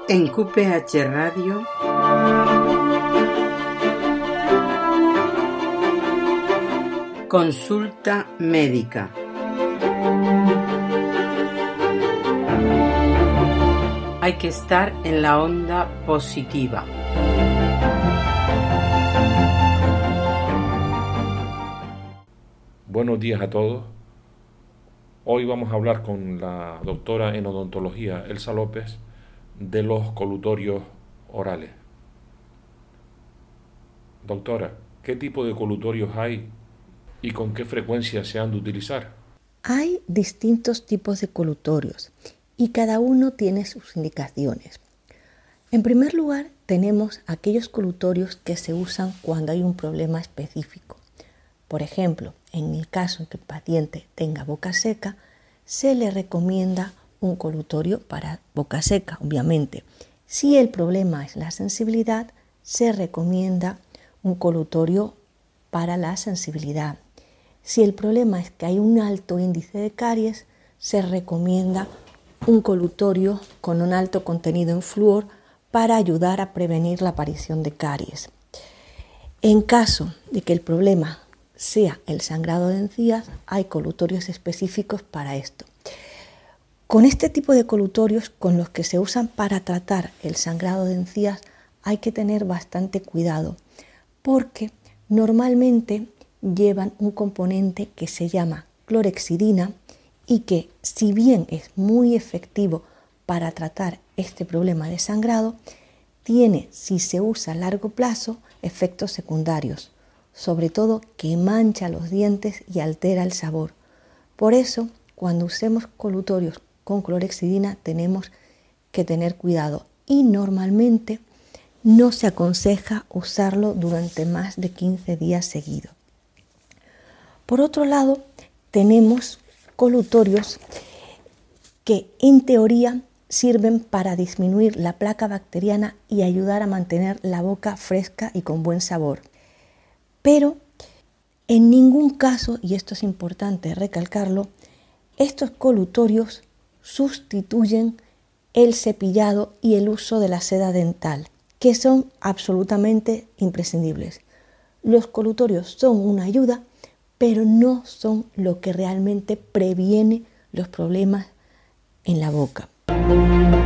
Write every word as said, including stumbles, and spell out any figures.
En Q P H Radio, consulta médica. Hay que estar en la onda positiva. Buenos días a todos. Hoy vamos a hablar con la doctora en odontología Elsa López de los colutorios orales. Doctora, ¿qué tipo de colutorios hay y con qué frecuencia se han de utilizar? Hay distintos tipos de colutorios y cada uno tiene sus indicaciones. En primer lugar, tenemos aquellos colutorios que se usan cuando hay un problema específico. Por ejemplo, en el caso en que el paciente tenga boca seca, se le recomienda un colutorio para boca seca, obviamente. Si el problema es la sensibilidad, se recomienda un colutorio para la sensibilidad. Si el problema es que hay un alto índice de caries, se recomienda un colutorio con un alto contenido en flúor para ayudar a prevenir la aparición de caries. En caso de que el problema sea el sangrado de encías, hay colutorios específicos para esto. Con este tipo de colutorios, con los que se usan para tratar el sangrado de encías, hay que tener bastante cuidado, porque normalmente llevan un componente que se llama clorhexidina y que, si bien es muy efectivo para tratar este problema de sangrado, tiene, si se usa a largo plazo, efectos secundarios, sobre todo que mancha los dientes y altera el sabor. Por eso, cuando usemos colutorios con clorhexidina tenemos que tener cuidado y normalmente no se aconseja usarlo durante más de quince días seguidos. Por otro lado, tenemos colutorios que en teoría sirven para disminuir la placa bacteriana y ayudar a mantener la boca fresca y con buen sabor. Pero en ningún caso, y esto es importante recalcarlo, estos colutorios sustituyen el cepillado y el uso de la seda dental, que son absolutamente imprescindibles. Los colutorios son una ayuda, pero no son lo que realmente previene los problemas en la boca.